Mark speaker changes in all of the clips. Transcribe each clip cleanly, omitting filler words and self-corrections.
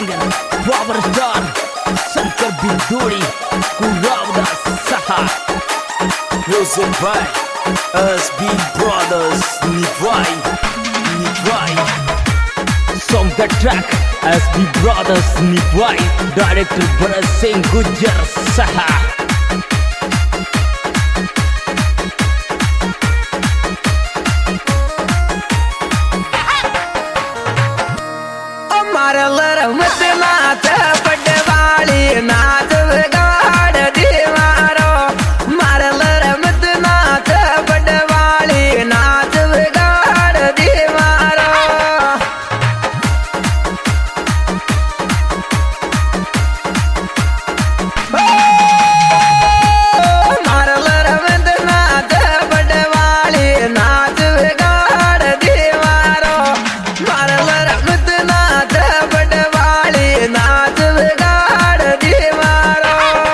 Speaker 1: Singing Power Star Shankar Binduri Kuravda Saha. Music by SB Brothers Nivai Song the track SB Brothers Nivai. Director Bharat Singh Gujjar Saha.
Speaker 2: नाच पटवाली नाच बिगाड़ दीवारो मारल रमत नाच पटवाली नाच बिगाड़ दीवारो मारल रमत नाच पटवाली नाच बिगाड़ दीवारो मारल रमत नाच नाच बिगाड़ दीवारो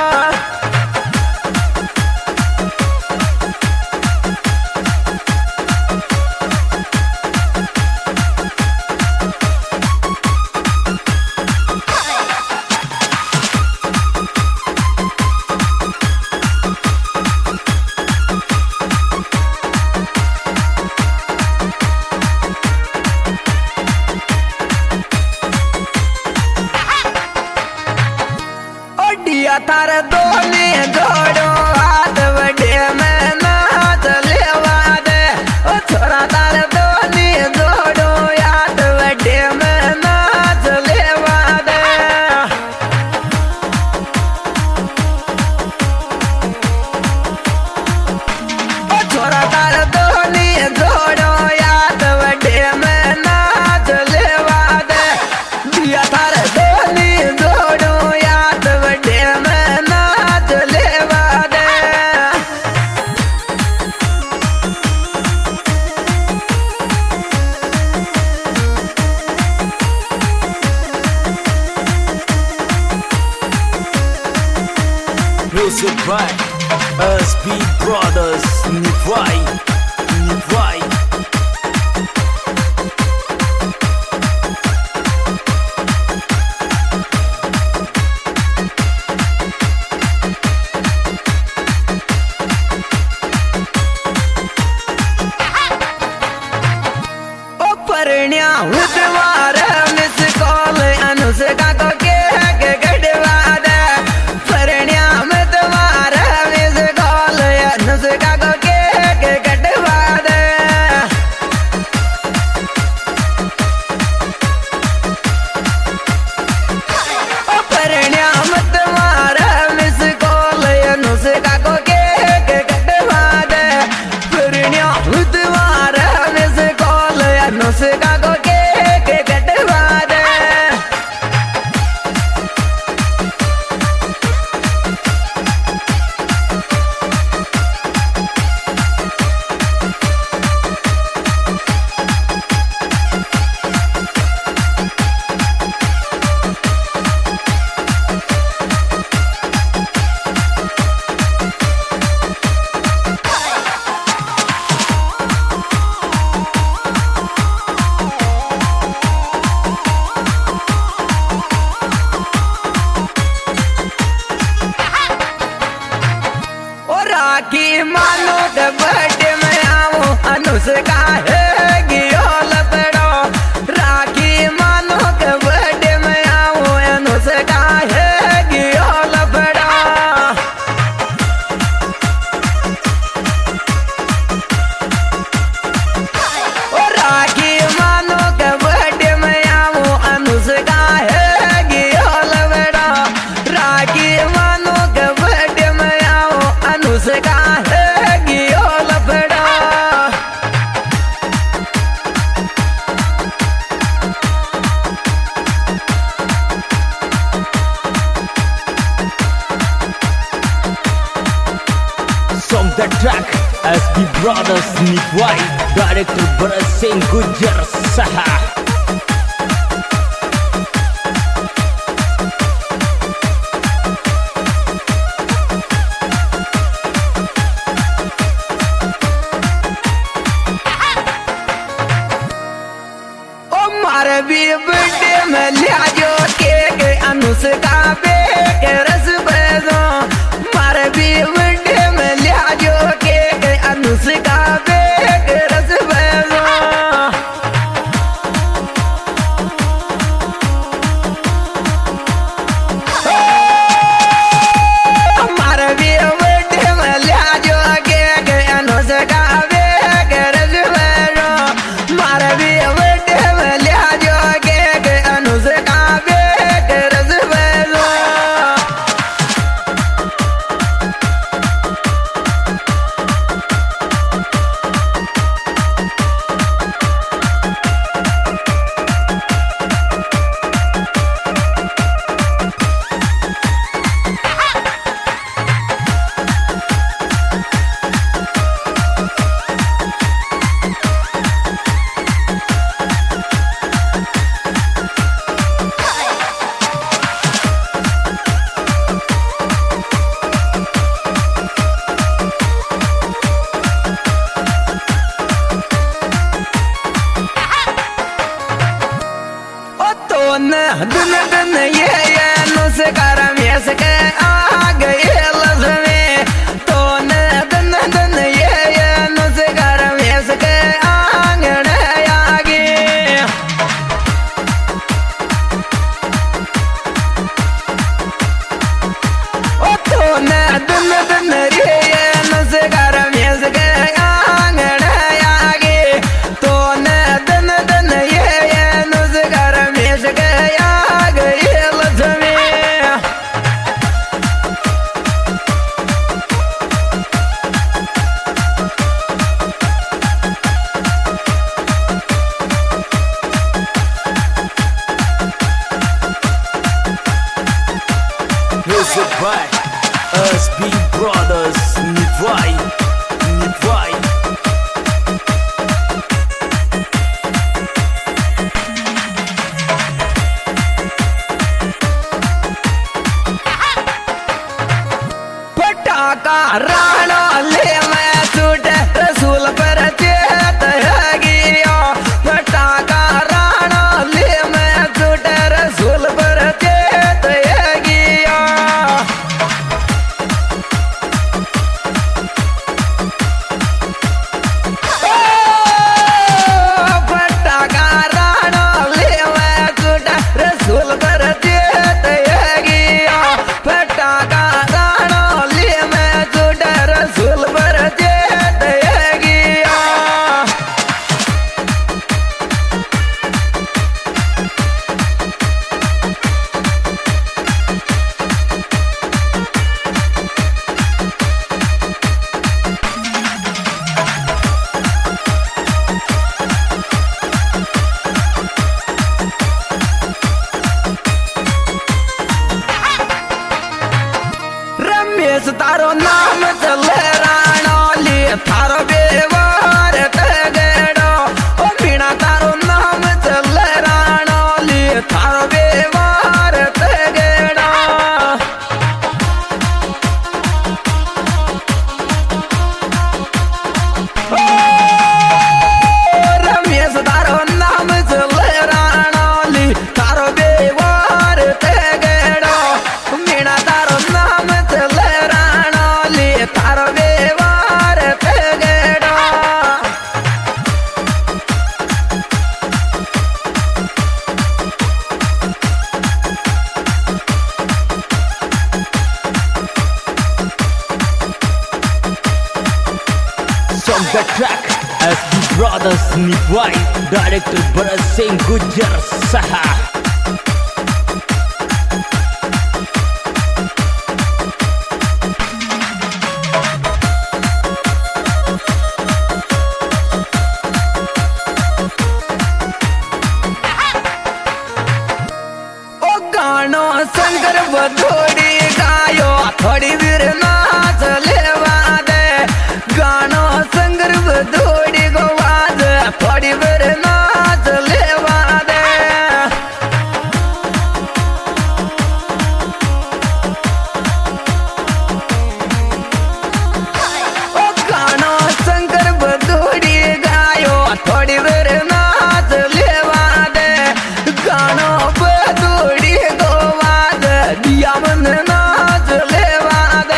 Speaker 2: थार दोने जोड़ो हाथ बड़े में नाच लेवा दे ओ छोरा तार दोने जोड़ो हाथ बड़े में नाच लेवा दे ओ छोरा तार दोने जोड़ो हाथ बड़े में नाच लेवा दे दिया थार दोने जोड़ो हाथ बड़े
Speaker 1: Music by SB Brothers Nivai
Speaker 2: ओ परण्या उद्वार मिस कॉल अनुष्का को के गड़वा दे परण्या उद्वार मिस कॉल अनुष्का को के गड़वा दे ओ परण्या उद्वार मिस कॉल अनुष्का को के गड़वा दे परण्या उद्वार मिस कॉल अनुष्का को के गड़वा दे राखी मानो के बर्थडे में आओ अनुष्का है गियो लपड़ो राखी मानो के बर्थडे में आओ अनुष्का है गियो लपड़ो ओ राखी मानो के बर्थडे में आओ अनुष्का है गियो लपड़ो राखी मानो के बर्थडे में आओ अनुष्का है गियो लफड़ा
Speaker 1: Song the track SB Brothers Nivai. Director Bharat Singh Gujjar Saha.
Speaker 2: भी बर्थडे में लिया जो के दिन दिन ये नुस्कार में सके आ गए लज़मे तो न दिन दिन ये नुस्कार में सके आंगन आगे ओ तो न दिन दिन ये नुस्कार में सके आंगन आगे तो न दिन दिन ये नुस्कार में सके आ गए लज़मे
Speaker 1: Music by SB Brothers Nivai.
Speaker 2: पटाका Rana ले मैं सूट रसूल पर चेत गया पटाका राणा ले मैं सूट रसूल पर चेत गया पटाका राणा ले मैं सूट रसूल पर चेत गया पटाका राणा ले मैं सूट रसूल पर चेत गया रमेश तारो नाम चले राणा ले थारो बेवार तगड़ो ओ मीणा तारो नाम चले राणा ले थारो बेवार तगड़ो ओ रमेश तारो नाम चले राणा ले थारो बेवार तगड़ो मीणा तारो नाम चले राणा ले थारो बेवार तगड़ो
Speaker 1: Song the track SB Brothers Nivai. Director Bharat Singh Gujjar Saha.
Speaker 2: ओ गानो शंकर बधोड़ी गायो थोड़ी वीर नाच लेवा दे गानो शंकर बधोड़ी को वाज थोड़ी वीर नाच लेवा दे ओ गानो शंकर बधोड़ी गायो थोड़ी वीर नाच लेवा दे गानो बधोड़ी को वाज दिया मन नाच लेवा दे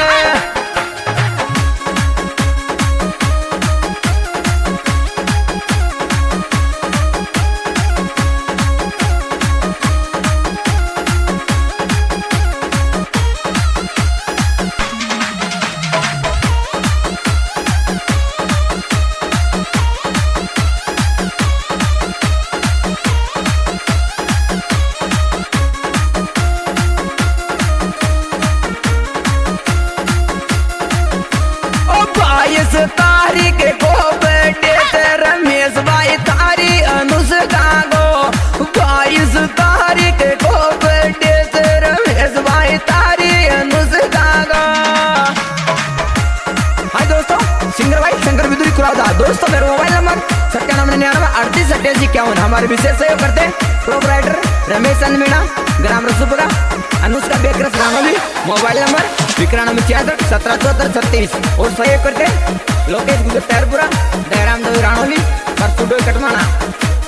Speaker 2: ओ 22 तारीख को बर्थडे ते रमेश भाई तारी अनुष्का गो 22 तारीख को बर्थडे ते रमेश भाई तारी अनुष्का गो हाय दोस्तों सिंगर भाई शंकर बिदुरी कुरादा दोस्तों मेरा मोबाइल नंबर 9799388851 हमारे विशेष सहयोग करते प्रोपराइटर रमेश चंद मीणा ग्राम Rasupura Anushka bakers Ranoli mobile number 9166177436 और सहयोग करते लोकेश गुजर तैरपुरा दयाराम देवी रानोली और सुडो कटमाना